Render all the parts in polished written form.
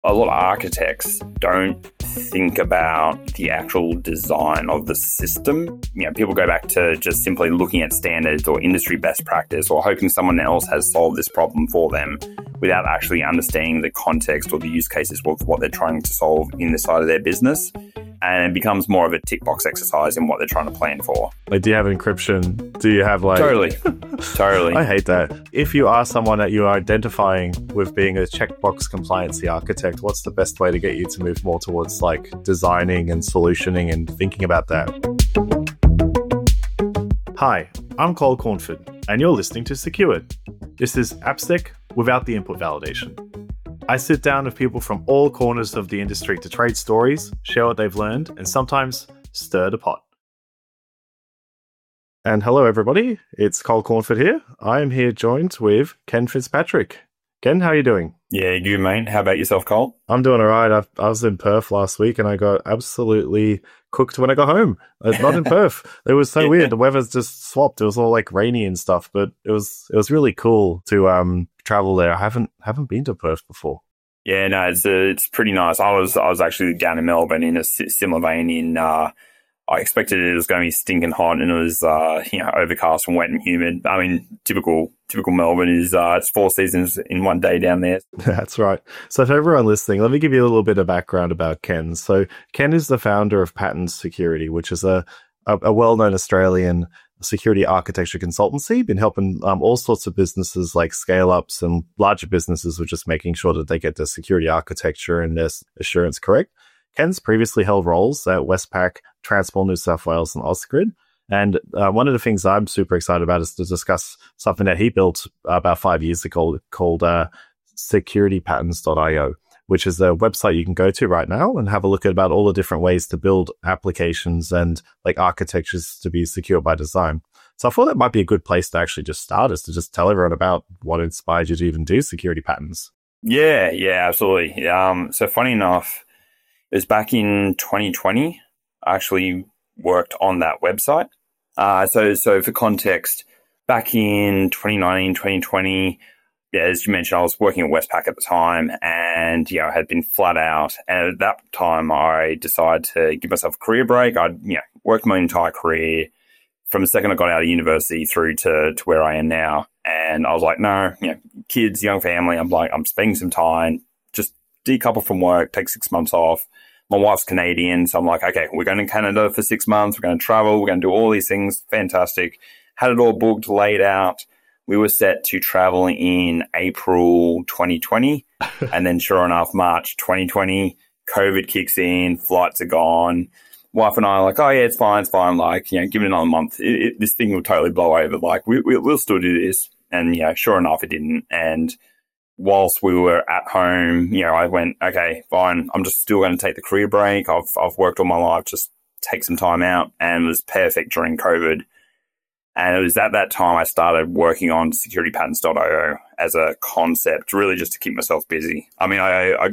a lot of architects don't think about the actual design of the system. People go back to just simply looking at standards or industry best practice or hoping someone else has solved this problem for them without actually understanding the context or the use cases of what they're trying to solve in the side of their business. And it becomes more of a tick box exercise in what they're trying to plan for. Like, do you have encryption? Do you have Totally. I hate that. If you are someone that you are identifying with being a checkbox compliancy architect, what's the best way to get you to move more towards designing and solutioning and thinking about that? Hi, I'm Cole Cornford, and you're listening to Secured. This is AppSec without the input validation. I sit down with people from all corners of the industry to trade stories, share what they've learned, and sometimes stir the pot. And hello, everybody. It's Cole Cornford here. I am here joined with Ken Fitzpatrick. Ken, how are you doing? Yeah, good, mate. How about yourself, Cole? I'm doing all right. I was in Perth last week, and I got absolutely cooked when I got home. Not in Perth. It was so weird. The weather's just swapped. It was all rainy and stuff, but it was really cool to travel there. I haven't been to Perth before. Yeah, no, it's pretty nice. I was actually down in Melbourne in a similar vein. I expected it was going to be stinking hot, and it was overcast and wet and humid. I mean, typical Melbourne is it's 4 seasons in one day down there. That's right. So for everyone listening, let me give you a little bit of background about Ken. So Ken is the founder of Patterns Security, which is a well-known Australian security architecture consultancy, been helping all sorts of businesses like scale-ups and larger businesses with just making sure that they get their security architecture and their assurance correct. Ken's previously held roles at Westpac, Transport New South Wales, and Ausgrid. And one of the things I'm super excited about is to discuss something that he built about 5 years ago called securitypatterns.io, which is a website you can go to right now and have a look at about all the different ways to build applications and architectures to be secure by design. So I thought that might be a good place to actually just start, is to just tell everyone about what inspired you to even do security patterns. Yeah, absolutely. So funny enough, it was back in 2020. I actually worked on that website. So for context, back in 2019, 2020, as you mentioned, I was working at Westpac at the time, and I had been flat out. And at that time, I decided to give myself a career break. I'd worked my entire career from the second I got out of university through to where I am now. And I was like, no, kids, young family. I'm spending some time, just decouple from work, take 6 months off. My wife's Canadian, so I'm like, okay, we're going to Canada for 6 months. We're going to travel. We're going to do all these things. Fantastic. Had it all booked, laid out. We were set to travel in April 2020. And then sure enough, March 2020, COVID kicks in, flights are gone. Wife and I are like, oh yeah, it's fine. Give it another month. This thing will totally blow over. We'll still do this. And sure enough, it didn't. And whilst we were at home, I went, okay, fine. I'm just still going to take the career break. I've worked all my life, just take some time out, and it was perfect during COVID. And it was at that time I started working on securitypatterns.io as a concept, really just to keep myself busy. I mean, I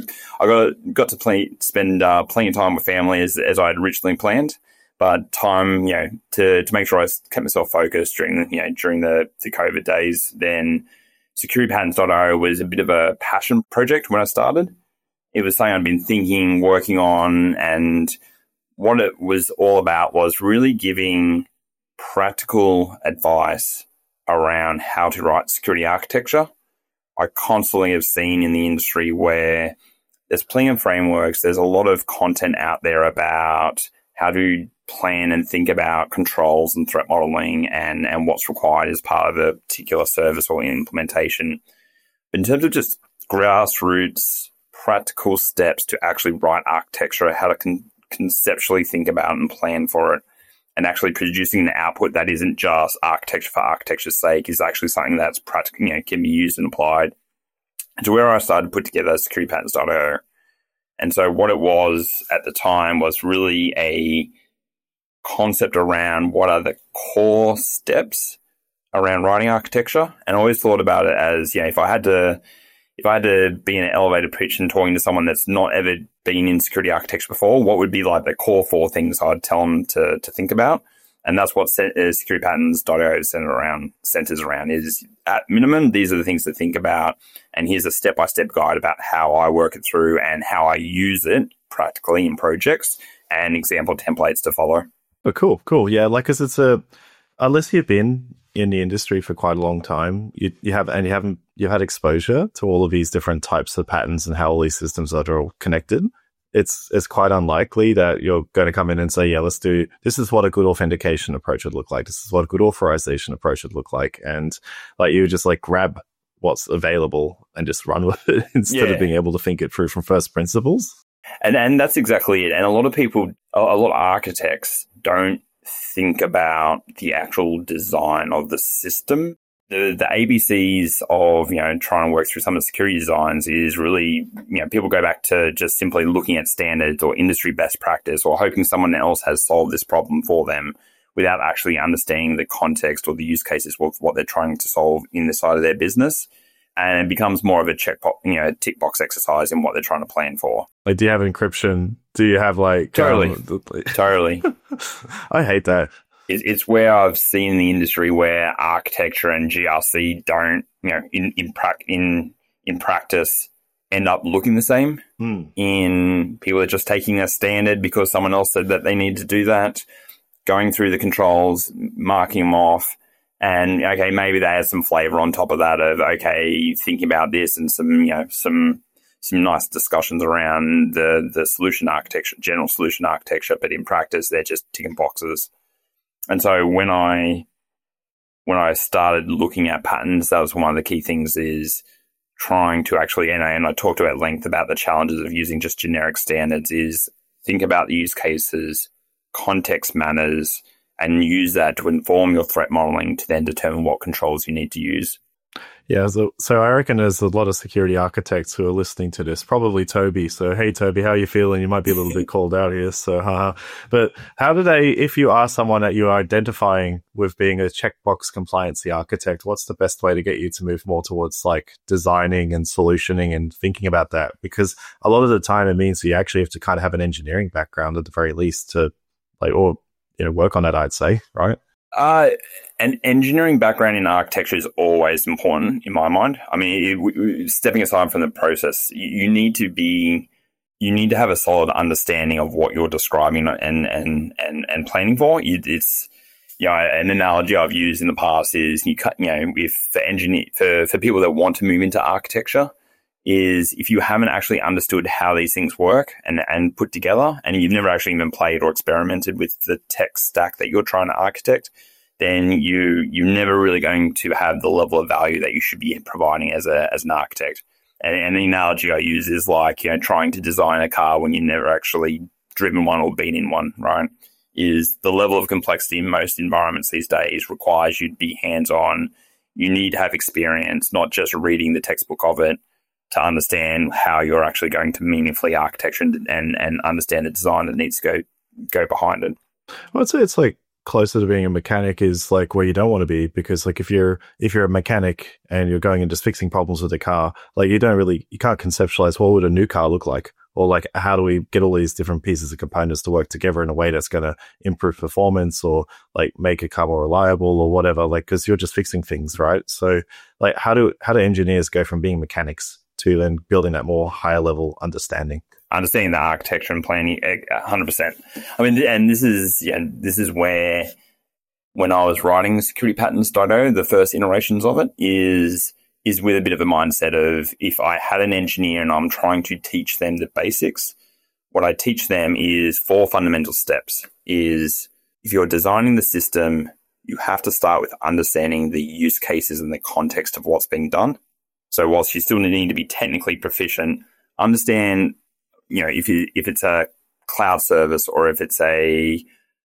got to spend plenty of time with family as I had originally planned, but time, to make sure I kept myself focused during the COVID days. Then securitypatterns.io was a bit of a passion project when I started. It was something I'd been thinking, working on, and what it was all about was really giving practical advice around how to write security architecture. I constantly have seen in the industry where there's plenty of frameworks, there's a lot of content out there about how to plan and think about controls and threat modeling and what's required as part of a particular service or implementation. But in terms of just grassroots, practical steps to actually write architecture, how to conceptually think about and plan for it, and actually producing the output that isn't just architecture for architecture's sake, is actually something that's practical, can be used and applied. And to where I started to put together securitypatterns.io. And so what it was at the time was really a concept around what are the core steps around writing architecture. And I always thought about it as, if I had to be in an elevator pitch and talking to someone that's not ever been in security architecture before, what would be the core 4 things I'd tell them to think about? And that's what securitypatterns.io centers around is, at minimum, these are the things to think about. And here's a step-by-step guide about how I work it through and how I use it practically in projects and example templates to follow. Oh, cool. Yeah, like, cause it's unless you've been in the industry for quite a long time, you've had exposure to all of these different types of patterns and how all these systems are all connected. It's quite unlikely that you're going to come in and say, yeah, this is what a good authentication approach would look like. This is what a good authorization approach would look like. And like, you just like grab what's available and just run with it instead of being able to think it through from first principles. And that's exactly it. And a lot of architects don't think about the actual design of the system. The ABCs of, trying to work through some of the security designs is really, people go back to just simply looking at standards or industry best practice or hoping someone else has solved this problem for them without actually understanding the context or the use cases of what they're trying to solve in the side of their business. And it becomes more of a tick box exercise in what they're trying to plan for. Like, do you have encryption? Do you have like... Totally. I hate that. It's where I've seen the industry where architecture and GRC don't, in practice, end up looking the same. In people are just taking a standard because someone else said that they need to do that, going through the controls, marking them off, and okay, maybe they add some flavor on top of that of okay, thinking about this and some nice discussions around the solution architecture, general solution architecture, but in practice they're just ticking boxes. And so when I started looking at patterns, that was one of the key things is trying to actually, and I talked at length about the challenges of using just generic standards, is think about the use cases, context matters, and use that to inform your threat modeling to then determine what controls you need to use. Yeah, so I reckon there's a lot of security architects who are listening to this, probably Toby. So, hey, Toby, how are you feeling? You might be a little bit called out here. So, But how do they, if you are someone that you're identifying with being a checkbox compliancy architect, what's the best way to get you to move more towards like designing and solutioning and thinking about that? Because a lot of the time it means you actually have to kind of have an engineering background at the very least to like, or, work on that, I'd say, right? An engineering background in architecture is always important in my mind. I mean, stepping aside from the process, you need to have a solid understanding of what you're describing and planning for. It's an analogy I've used in the past is for people that want to move into architecture, is if you haven't actually understood how these things work and put together, and you've never actually even played or experimented with the tech stack that you're trying to architect, then you're never really going to have the level of value that you should be providing as an architect. And the analogy I use is like, trying to design a car when you've never actually driven one or been in one, right? Is the level of complexity in most environments these days requires you to be hands-on. You need to have experience, not just reading the textbook of it, to understand how you're actually going to meaningfully architecture and understand the design that needs to go behind it. Well, I'd say it's like closer to being a mechanic is like where you don't want to be, because like if you're a mechanic and you're going and just fixing problems with a car, like you can't conceptualize what would a new car look like, or like how do we get all these different pieces of components to work together in a way that's going to improve performance or like make a car more reliable or whatever, like because you're just fixing things, right? So like how do engineers go from being mechanics to then building that more higher level understanding the architecture and planning? 100%. I mean, and this is where, when I was writing securitypatterns.io, the first iterations of it is with a bit of a mindset of, if I had an engineer and I'm trying to teach them the basics, what I teach them is 4 fundamental steps. Is if you're designing the system, you have to start with understanding the use cases and the context of what's being done. So whilst you still need to be technically proficient, understand, if it's a cloud service or if it's a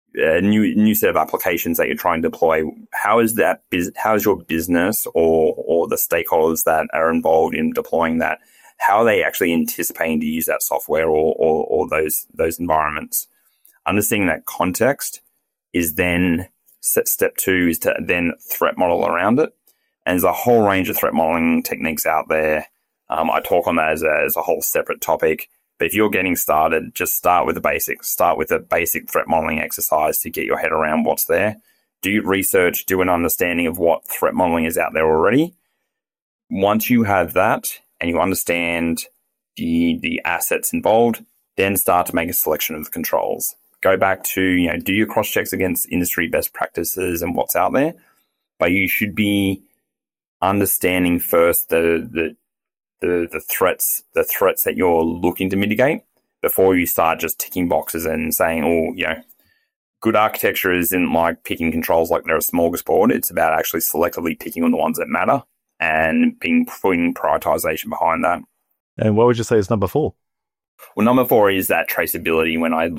new set of applications that you're trying to deploy, how is your business or the stakeholders that are involved in deploying that, how are they actually anticipating to use that software or those environments? Understanding that context is then step 2 is to then threat model around it. And there's a whole range of threat modeling techniques out there. I talk on that as a whole separate topic. But if you're getting started, just start with the basics. Start with a basic threat modeling exercise to get your head around what's there. Do research, do an understanding of what threat modeling is out there already. Once you have that and you understand the assets involved, then start to make a selection of the controls. Go back to, do your cross-checks against industry best practices and what's out there. But you should be understanding first the threats that you're looking to mitigate before you start just ticking boxes and saying, good architecture isn't like picking controls like they're a smorgasbord. It's about actually selectively picking on the ones that matter and putting prioritization behind that. And what would you say is number 4? Well, number 4 is that traceability. When I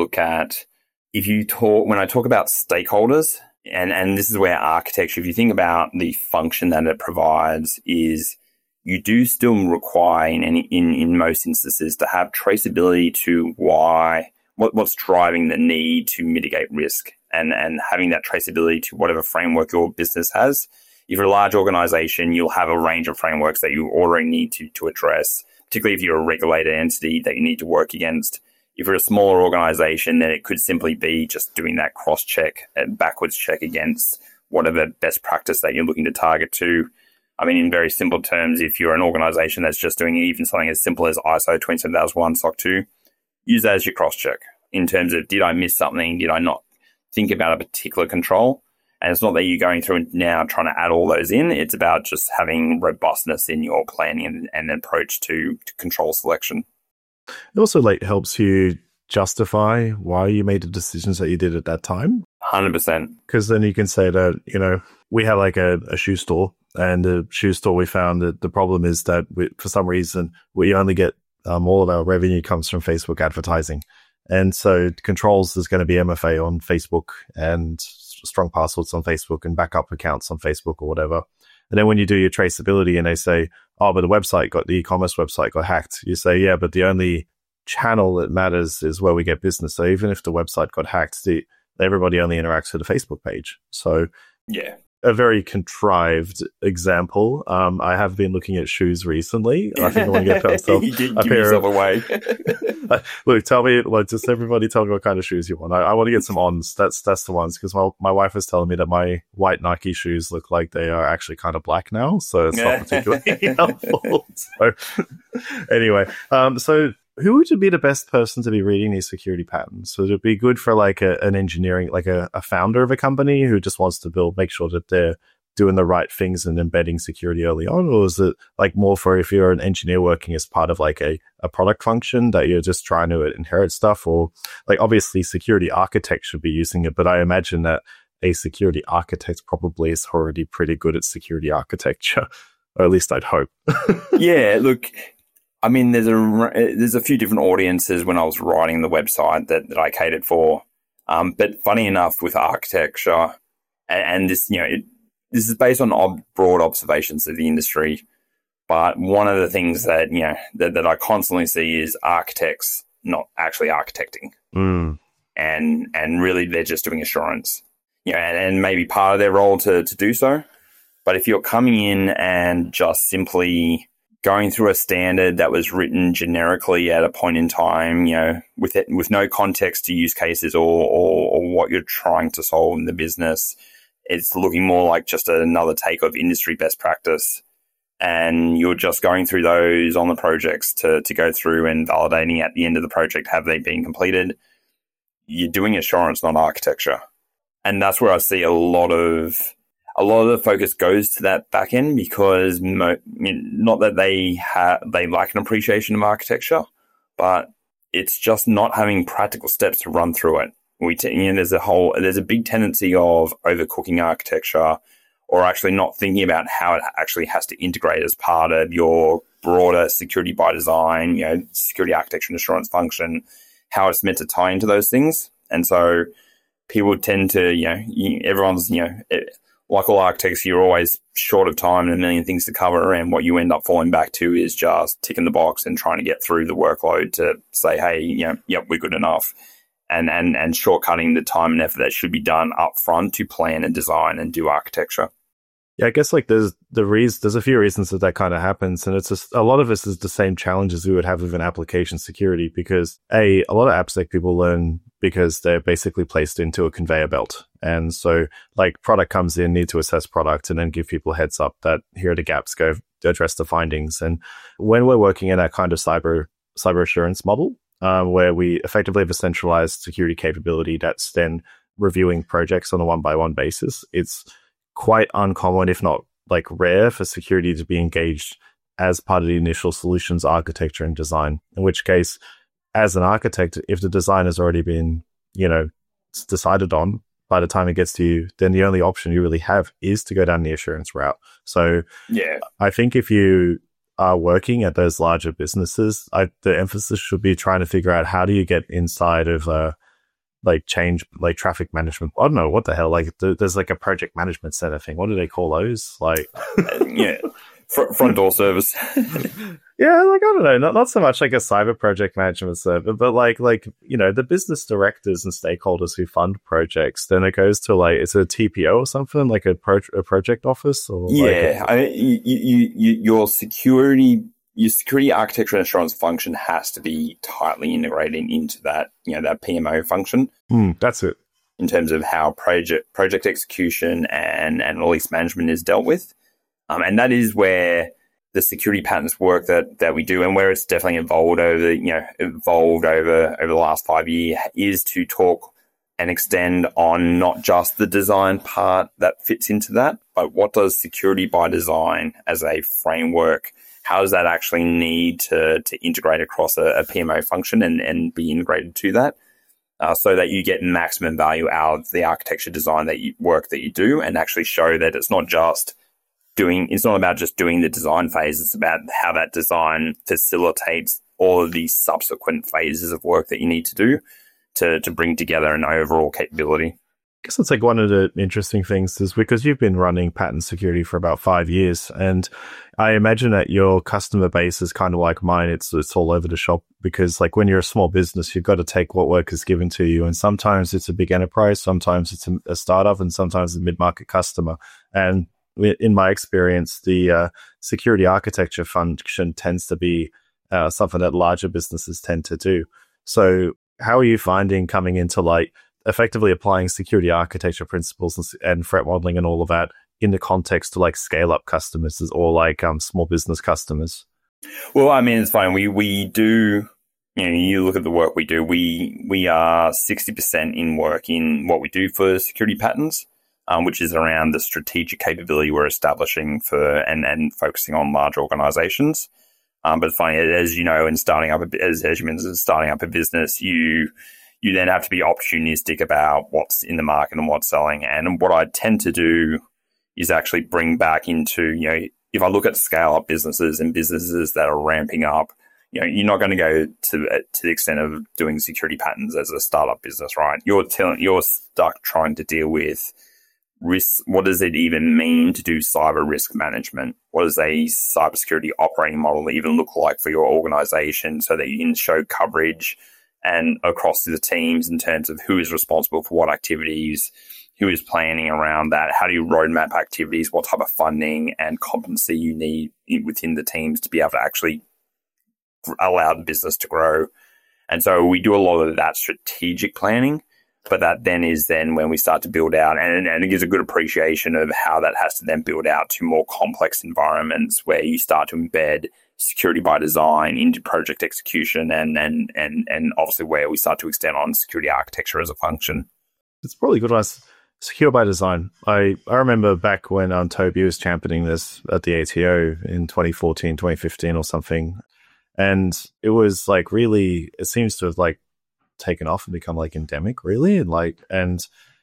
talk about stakeholders, and this is where architecture, if you think about the function that it provides, is you do still require in most instances to have traceability to what's driving the need to mitigate risk, and having that traceability to whatever framework your business has. If you're a large organization, you'll have a range of frameworks that you already need to address, particularly if you're a regulated entity that you need to work against. If you're a smaller organization, then it could simply be just doing that cross-check and backwards check against whatever best practice that you're looking to target to. I mean, in very simple terms, if you're an organization that's just doing even something as simple as ISO 27001 SOC 2, use that as your cross-check in terms of, did I miss something? Did I not think about a particular control? And it's not that you're going through and now trying to add all those in. It's about just having robustness in your planning and approach to control selection. It also helps you justify why you made the decisions that you did at that time. 100%. Because then you can say that, we have a shoe store, and the shoe store, we found that the problem is that for some reason, we only get all of our revenue comes from Facebook advertising. And so controls is going to be MFA on Facebook and strong passwords on Facebook and backup accounts on Facebook or whatever. And then when you do your traceability and they say, but the e-commerce website got hacked, you say, yeah, but the only channel that matters is where we get business. So even if the website got hacked, everybody only interacts with the Facebook page. So yeah, a very contrived example. I have been looking at shoes recently. I think I want to get myself a pair yourself away. Look, just everybody tell me what kind of shoes you want. I want to get some Ons. That's the ones, because my wife was telling me that my white Nike shoes look like they are actually kind of black now, so it's not particularly helpful. So anyway, so who would be the best person to be reading these security patterns? So it'd be good for an engineering, a founder of a company who just wants to make sure that they're doing the right things and embedding security early on? Or is it more for if you're an engineer working as part of a product function that you're just trying to inherit stuff? Or obviously security architects should be using it, but I imagine that a security architect probably is already pretty good at security architecture, or at least I'd hope. Yeah, look, I mean, there's a few different audiences when I was writing the website that I catered for. But funny enough, with architecture, and this, this is based on broad observations of the industry. But one of the things that that I constantly see is architects not actually architecting, and really they're just doing assurance. And maybe part of their role to do so. But if you're coming in and just simply going through a standard that was written generically at a point in time, with no context to use cases or what you're trying to solve in the business, it's looking more like just another take of industry best practice. And you're just going through those on the projects to go through and validating at the end of the project, have they been completed? You're doing assurance, not architecture. And that's where I see a lot of the focus goes to that back end, because not that they lack an appreciation of architecture, but it's just not having practical steps to run through it. There's a big tendency of overcooking architecture, or actually not thinking about how it actually has to integrate as part of your broader security by design, security architecture and assurance function, how it's meant to tie into those things. And so people tend to, everyone's, like all architects, you're always short of time and a million things to cover. And what you end up falling back to is just ticking the box and trying to get through the workload to say, hey, yep, we're good enough. And shortcutting the time and effort that should be done up front to plan and design and do architecture. Yeah, I guess like there's a few reasons that kind of happens, and it's just, a lot of this is the same challenges we would have with an application security, because a lot of AppSec people learn because they're basically placed into a conveyor belt, and so like product comes in, need to assess product, and then give people a heads up that here are the gaps, go address the findings. And when we're working in that kind of cyber assurance model, where we effectively have a centralized security capability that's then reviewing projects on a one-by-one basis, it's quite uncommon, if not like rare, for security to be engaged as part of the initial solutions architecture and design. In which case, as an architect, if the design has already been, decided on by the time it gets to you, then the only option you really have is to go down the assurance route. So yeah, I think if you are working at those larger businesses, the emphasis should be trying to figure out how do you get inside of change, like traffic management. I don't know what the hell. Like there's like a project management center thing. What do they call those? Like yeah, front door service. Yeah, like I don't know, not so much like a cyber project management server, but like the business directors and stakeholders who fund projects. Then it goes to like, it's a TPO or something, like a project office, or yeah. Your security architecture and assurance function has to be tightly integrated into that that PMO function. That's it. In terms of how project execution and release management is dealt with, and that is where the security patterns work that we do, and where it's definitely evolved over the last 5 years, is to talk and extend on not just the design part that fits into that, but what does security by design as a framework, how does that actually need to integrate across a PMO function and be integrated to that, so that you get maximum value out of the architecture design work that you do, and actually show that it's not about just doing the design phase. It's about how that design facilitates all of these subsequent phases of work that you need to do to bring together an overall capability. I guess it's like one of the interesting things is because you've been running patent security for about 5 years, and I imagine that your customer base is kind of like mine. It's all over the shop, because like when you're a small business, you've got to take what work is given to you, and sometimes it's a big enterprise, sometimes it's a startup, and sometimes a mid-market customer. And in my experience, the security architecture function tends to be something that larger businesses tend to do. So how are you finding coming into like effectively applying security architecture principles and threat modeling and all of that in the context to like scale up customers or like small business customers? Well, I mean, it's fine. We do, you look at the work we do, we are 60% in work in what we do for security patterns, which is around the strategic capability we're establishing for and focusing on large organizations. But it's funny, as you know, starting up a business, you then have to be opportunistic about what's in the market and what's selling. And what I tend to do is actually bring back into, if I look at scale up businesses and businesses that are ramping up, you're not going to go to the extent of doing security patterns as a startup business, right? You're stuck trying to deal with risk. What does it even mean to do cyber risk management? What does a cybersecurity operating model even look like for your organization, so that you can show coverage and across the teams in terms of who is responsible for what activities, who is planning around that, how do you roadmap activities, what type of funding and competency you need within the teams to be able to actually allow the business to grow. And so we do a lot of that strategic planning. But that then is when we start to build out, and it gives a good appreciation of how that has to then build out to more complex environments where you start to embed security by design into project execution, and obviously where we start to extend on security architecture as a function. It's probably good on secure by design. I remember back when Toby was championing this at the ATO in 2014, 2015 or something, and it was like really, it seems to have like taken off and become like endemic, really. I'm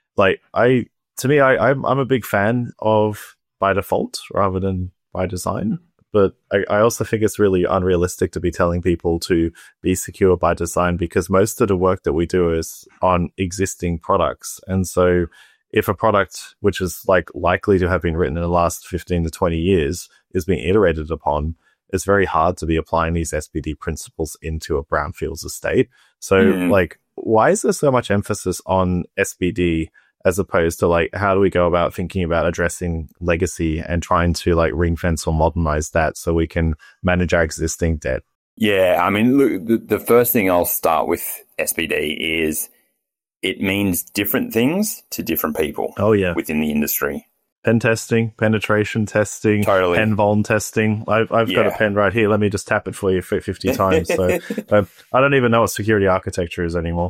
a big fan of by default rather than by design, but I also think it's really unrealistic to be telling people to be secure by design, because most of the work that we do is on existing products. And so if a product which is like likely to have been written in the last 15 to 20 years is being iterated upon, it's very hard to be applying these SPD principles into a brownfields estate. So like, why is there so much emphasis on SPD as opposed to like, how do we go about thinking about addressing legacy and trying to like ring fence or modernize that so we can manage our existing debt? Yeah, I mean, look, the first thing I'll start with SPD is it means different things to different people. Oh, yeah. Within the industry. Pen testing, penetration testing, totally. pen vuln testing. I've got a pen right here. Let me just tap it for you 50 times. So I don't even know what security architecture is anymore.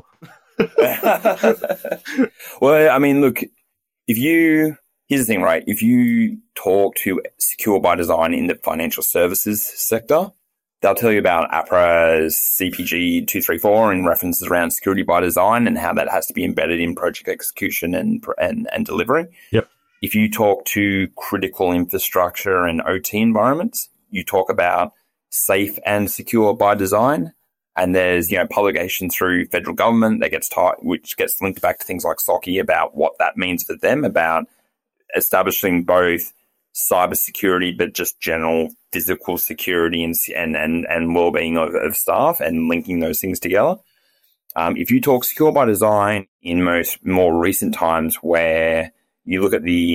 Well, I mean, look, here's the thing, right? If you talk to Secure by Design in the financial services sector, they'll tell you about APRA's CPG 234 and references around security by design and how that has to be embedded in project execution and delivery. Yep. If you talk to critical infrastructure and OT environments, you talk about safe and secure by design. And there's, publication through federal government that gets taught, which gets linked back to things like SOCI about what that means for them about establishing both cybersecurity, but just general physical security and well-being of staff and linking those things together. If you talk secure by design in more recent times where you look at the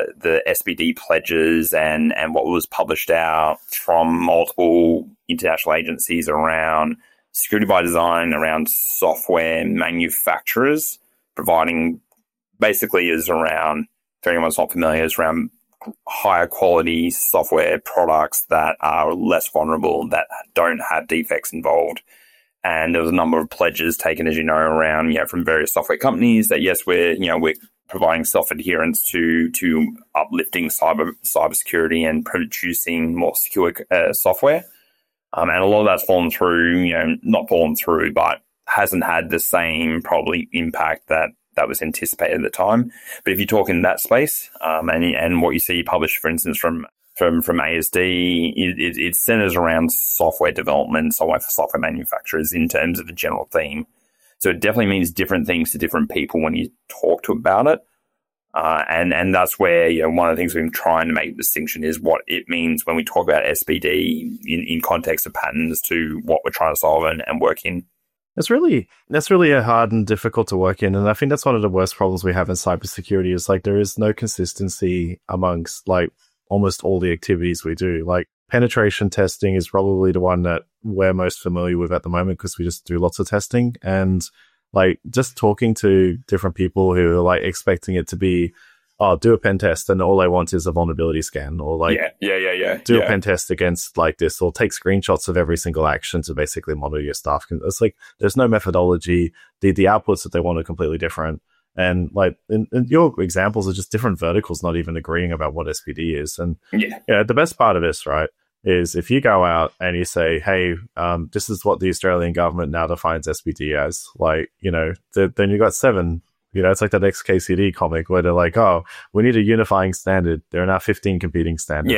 SPD pledges and what was published out from multiple international agencies around security by design, around software manufacturers providing basically is around, if anyone's not familiar, is around higher quality software products that are less vulnerable, that don't have defects involved. And there was a number of pledges taken, as you know, around, from various software companies that, yes, we're providing self-adherence to uplifting cybersecurity and producing more secure software. And a lot of that's fallen through, not fallen through, but hasn't had the same probably impact that was anticipated at the time. But if you talk in that space, and what you see published, for instance, from ASD, it centers around software development, software manufacturers in terms of the general theme. So it definitely means different things to different people when you talk to about it. And that's where, one of the things we've been trying to make the distinction is what it means when we talk about SPD in context of patterns to what we're trying to solve and work in. That's really hard and difficult to work in. And I think that's one of the worst problems we have in cybersecurity is like there is no consistency amongst like almost all the activities we do. Like penetration testing is probably the one that we're most familiar with at the moment because we just do lots of testing. And like just talking to different people who are like expecting it to be, do a pen test and all they want is a vulnerability scan, or like do a pen test against like this, or take screenshots of every single action to basically monitor your stuff. It's like there's no methodology. The outputs that they want are completely different. And like in your examples are just different verticals not even agreeing about what SPD is. And the best part of this, right, is if you go out and you say, hey, this is what the Australian government now defines SPD as, like, then you got 7. It's like that XKCD comic where they're like, oh, we need a unifying standard. There are now 15 competing standards.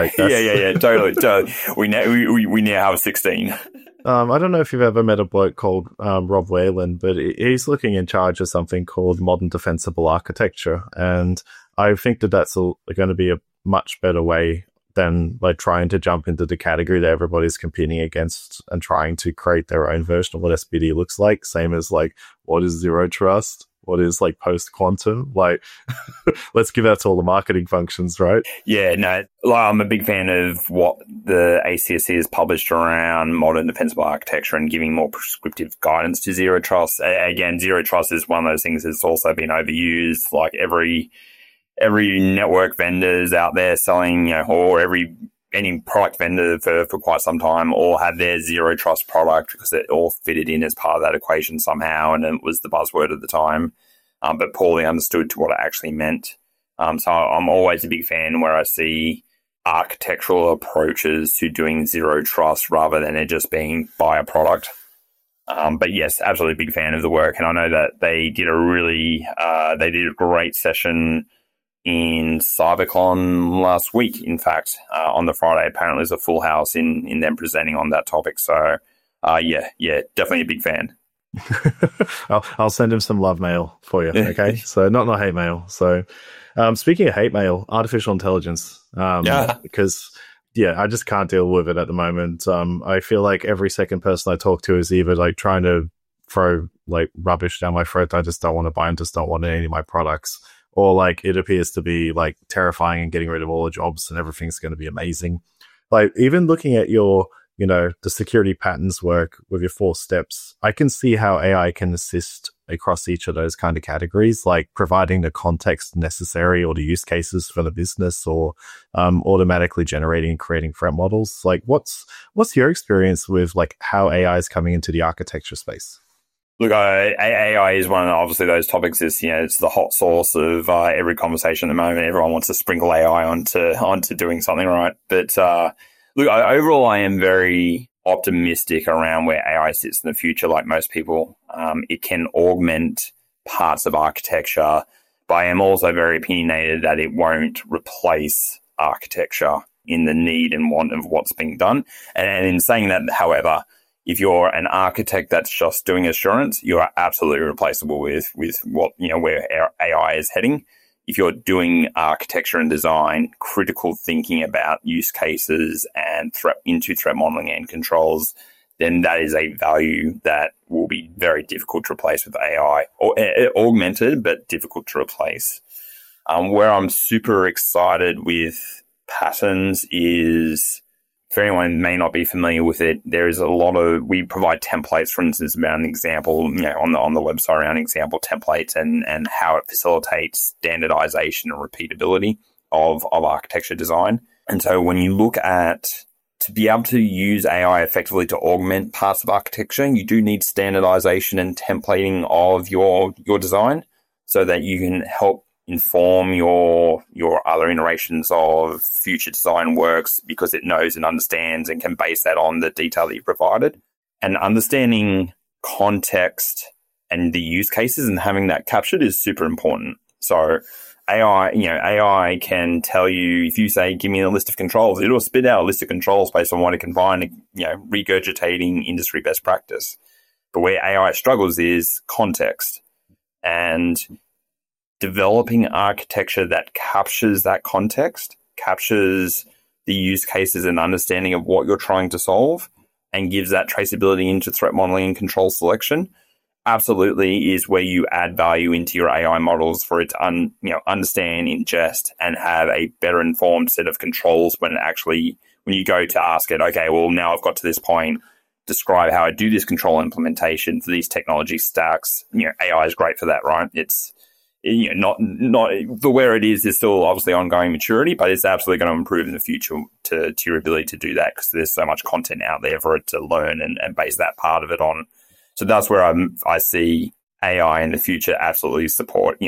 Totally. We now have 16. I don't know if you've ever met a bloke called Rob Whalen, but he's looking in charge of something called modern defensible architecture. And I think that that's going to be a much better way than like trying to jump into the category that everybody's competing against and trying to create their own version of what SPD looks like. Same as like, what is zero trust? What is like post-quantum? Like, let's give that to all the marketing functions, right? Yeah, no, I'm a big fan of what the ACSC has published around modern defensible architecture and giving more prescriptive guidance to zero trust. Again, zero trust is one of those things that's also been overused. Like every network vendors out there selling, or any product vendor for quite some time all had their zero trust product because it all fitted in as part of that equation somehow, and it was the buzzword at the time, but poorly understood to what it actually meant. So I'm always a big fan where I see architectural approaches to doing zero trust rather than it just being buy a product. But yes, absolutely big fan of the work, and I know that they did a great session in CyberCon last week. In fact, on the Friday, apparently there's a full house in them presenting on that topic. So, definitely a big fan. I'll send him some love mail for you. Okay, so not hate mail. So, speaking of hate mail, artificial intelligence. Because I just can't deal with it at the moment. I feel like every second person I talk to is either like trying to throw like rubbish down my throat that I just don't want to buy and just don't want any of my products. Or like it appears to be like terrifying and getting rid of all the jobs and everything's going to be amazing. Like even looking at your, the security patterns work with your 4 steps, I can see how AI can assist across each of those kind of categories, like providing the context necessary or the use cases for the business, or automatically generating and creating threat models. Like what's your experience with like how AI is coming into the architecture space? Look, AI is one of obviously those topics. It's the hot sauce of every conversation at the moment. Everyone wants to sprinkle AI onto doing something, right? But look, overall, I am very optimistic around where AI sits in the future. Like most people, it can augment parts of architecture, but I am also very opinionated that it won't replace architecture in the need and want of what's being done. And in saying that, however, if you're an architect that's just doing assurance, you are absolutely replaceable with what, where AI is heading. If you're doing architecture and design, critical thinking about use cases and threat modeling and controls, then that is a value that will be very difficult to replace with AI, or augmented, but difficult to replace. Where I'm super excited with patterns is, for anyone who may not be familiar with it, there is we provide templates, for instance, about an example, on the website around example templates and how it facilitates standardization and repeatability of architecture design. And so when you look at, to be able to use AI effectively to augment parts of architecture, you do need standardization and templating of your design so that you can help inform your other iterations of future design works, because it knows and understands and can base that on the detail that you provided. And understanding context and the use cases and having that captured is super important. So AI can tell you, if you say, give me a list of controls, it'll spit out a list of controls based on what it can find, regurgitating industry best practice. But where AI struggles is context, and developing architecture that captures that context, captures the use cases and understanding of what you're trying to solve, and gives that traceability into threat modeling and control selection, absolutely is where you add value into your AI models for it to understand, ingest, and have a better informed set of controls when you go to ask it, okay, well, now I've got to this point, describe how I do this control implementation for these technology stacks. AI is great for that, right? It's not the where it is still obviously ongoing maturity, but it's absolutely going to improve in the future to your ability to do that, because there's so much content out there for it to learn and base that part of it on. So that's where I see AI in the future absolutely supporting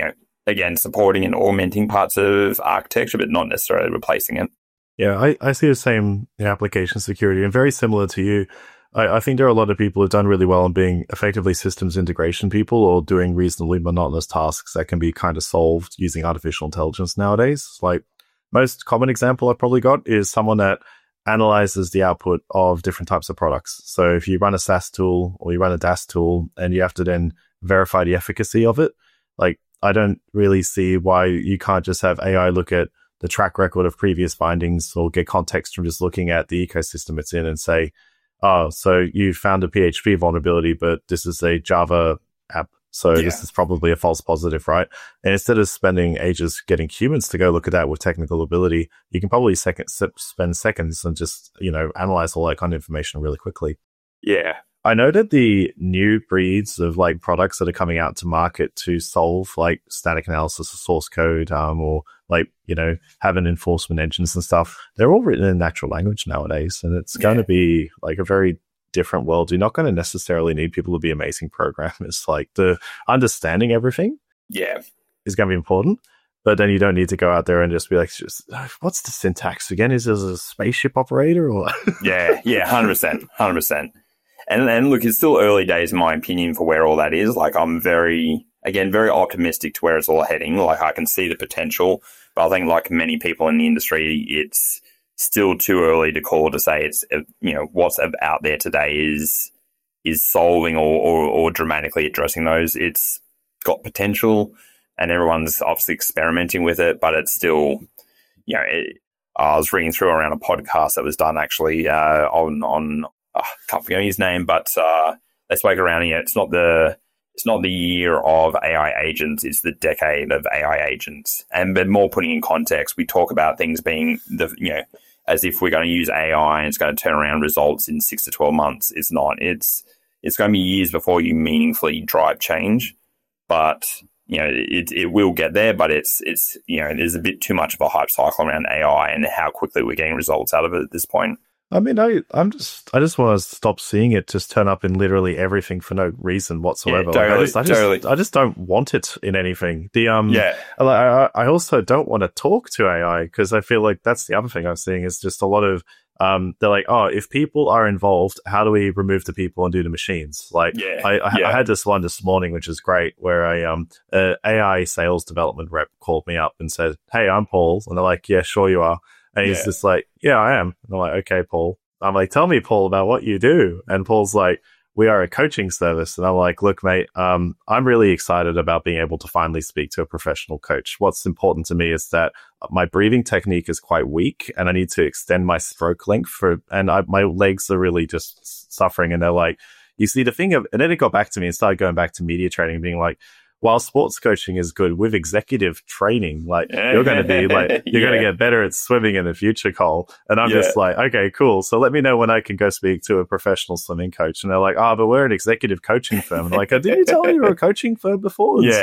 and augmenting parts of architecture, but not necessarily replacing it. Yeah, I see the same in application security, and very similar to you. I think there are a lot of people who've done really well in being effectively systems integration people, or doing reasonably monotonous tasks that can be kind of solved using artificial intelligence nowadays. Like, most common example I've probably got is someone that analyzes the output of different types of products. So if you run a SaaS tool or you run a DaaS tool and you have to then verify the efficacy of it, like, I don't really see why you can't just have AI look at the track record of previous findings or get context from just looking at the ecosystem it's in and say, oh, so you found a PHP vulnerability, but this is a Java app, so this is probably a false positive, right? And instead of spending ages getting humans to go look at that with technical ability, you can probably spend seconds and just, analyze all that kind of information really quickly. Yeah. I know that the new breeds of like products that are coming out to market to solve like static analysis of source code, or like, having enforcement engines and stuff, they're all written in natural language nowadays. And it's going to be like a very different world. You're not going to necessarily need people to be amazing programmers. Like, the understanding everything is going to be important. But then you don't need to go out there and just be like, what's the syntax again? Is this a spaceship operator? Or 100%. And look, it's still early days, in my opinion, for where all that is. Like, I'm very optimistic to where it's all heading. Like, I can see the potential, but I think, like many people in the industry, it's still too early to call to say it's, what's out there today is solving or dramatically addressing those. It's got potential, and everyone's obviously experimenting with it, but it's still, I was reading through around a podcast that was done actually on I can't forget his name, but they spoke around. It's not it's not the year of AI agents, it's the decade of AI agents. But more putting in context, we talk about things being as if we're going to use AI and it's going to turn around results in 6 to 12 months. It's not. It's going to be years before you meaningfully drive change. But it will get there, but it's there's a bit too much of a hype cycle around AI and how quickly we're getting results out of it at this point. I mean, I just want to stop seeing it just turn up in literally everything for no reason whatsoever. Yeah, totally, I just don't want it in anything. I also don't want to talk to AI because I feel like that's the other thing I'm seeing is just a lot of they're like, oh, if people are involved, how do we remove the people and do the machines? I had this one this morning, which is great, where a AI sales development rep called me up and said, "Hey, I'm Paul," and they're like, "Yeah, sure you are." And he's just like, "Yeah, I am." And I'm like, "Okay, Paul." I'm like, "Tell me, Paul, about what you do." And Paul's like, "We are a coaching service." And I'm like, "Look, mate, I'm really excited about being able to finally speak to a professional coach. What's important to me is that my breathing technique is quite weak and I need to extend my stroke length my legs are really just suffering." And they're like, "You see, the thing of," and then it got back to me and started going back to media training, being like, while sports coaching is good, with executive training, you're going to be you're going to get better at swimming in the future, Cole. And I'm just like, okay, cool. So let me know when I can go speak to a professional swimming coach. And they're like, "Oh, but we're an executive coaching firm." And I'm like, "Didn't you tell me you were a coaching firm before?" And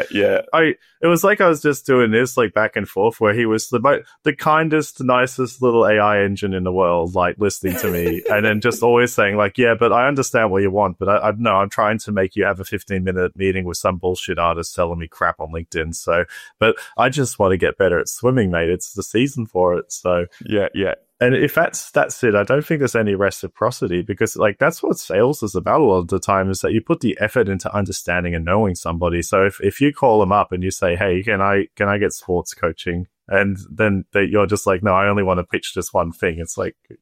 it was like I was just doing this back and forth, where he was the kindest, nicest little AI engine in the world, listening to me, and then just always saying "Yeah, but I understand what you want, but I'm trying to make you have a 15-minute meeting with some bullshit artist telling me crap on LinkedIn. So, but I just want to get better at swimming, mate. It's the season for it." So yeah. And if that's it, I don't think there's any reciprocity, because that's what sales is about a lot of the time, is that you put the effort into understanding and knowing somebody. So if you call them up and you say, "Hey, can I get sports coaching?" And then you're just like, "No, I only want to pitch this one thing." It's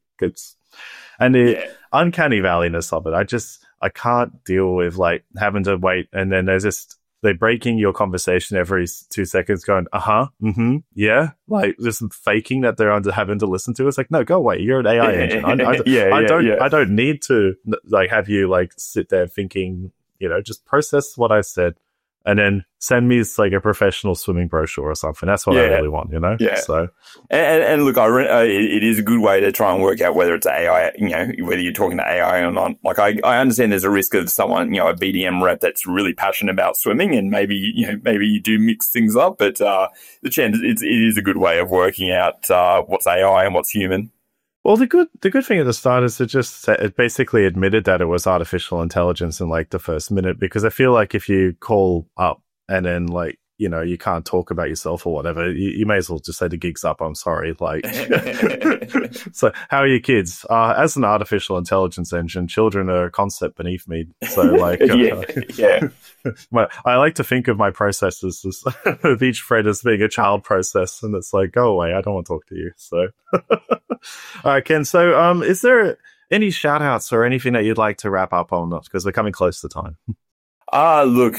the uncanny valleyness of it. I can't deal with having to wait, and then they're breaking your conversation every 2 seconds going, yeah, just faking that they're having to listen to. It's like, no, go away. You're an AI engine. I don't need to have you sit there thinking, just process what I said and then send me a professional swimming brochure or something. That's what I really want, Yeah. So, and look, it is a good way to try and work out whether it's AI, whether you're talking to AI or not. I understand there's a risk of someone, a BDM rep that's really passionate about swimming, and maybe you do mix things up, but the chance it is a good way of working out what's AI and what's human. Well, the good thing at the start is it basically admitted that it was artificial intelligence in the first minute, because I feel like if you call up and then you can't talk about yourself or whatever, you may as well just say the gig's up. I'm sorry. So how are your kids? As an artificial intelligence engine, children are a concept beneath me. So I like to think of my processes of each thread as being a child process, and it's go away. I don't want to talk to you. So, all right, Ken. So, is there any shout outs or anything that you'd like to wrap up on? Because we're coming close to time. Look,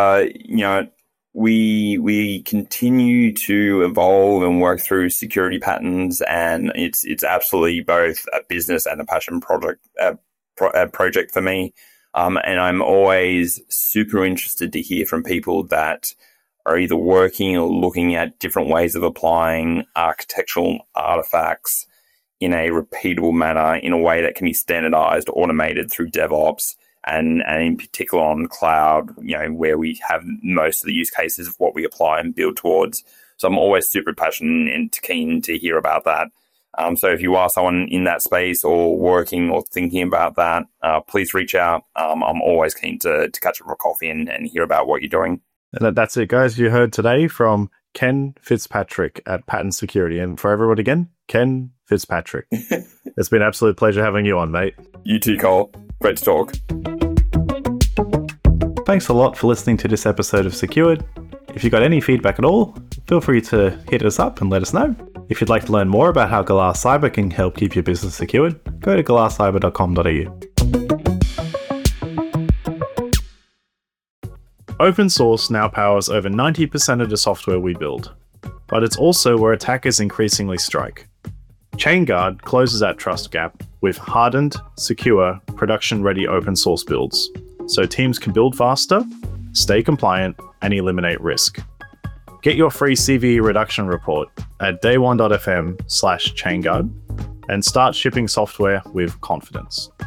we continue to evolve and work through security patterns, and it's absolutely both a business and a passion project for me. And I'm always super interested to hear from people that are either working or looking at different ways of applying architectural artifacts in a repeatable manner, in a way that can be standardized, automated through DevOps, and in particular on cloud, where we have most of the use cases of what we apply and build towards. So I'm always super passionate and keen to hear about that. So if you are someone in that space or working or thinking about that, please reach out. I'm always keen to catch up for coffee and hear about what you're doing. And that's it, guys. You heard today from Ken Fitzpatrick at Pattern Security. And for everyone again, Ken Fitzpatrick. It's been an absolute pleasure having you on, mate. You too, Cole. Great to talk. Thanks a lot for listening to this episode of Secured. If you got any feedback at all, feel free to hit us up and let us know. If you'd like to learn more about how Glass Cyber can help keep your business secured, go to glasscyber.com.au. Open source now powers over 90% of the software we build, but it's also where attackers increasingly strike. ChainGuard closes that trust gap with hardened, secure, production-ready open source builds, so teams can build faster stay compliant, and eliminate risk. Get your free CVE reduction report at day1.fm/chainguard and start shipping software with confidence.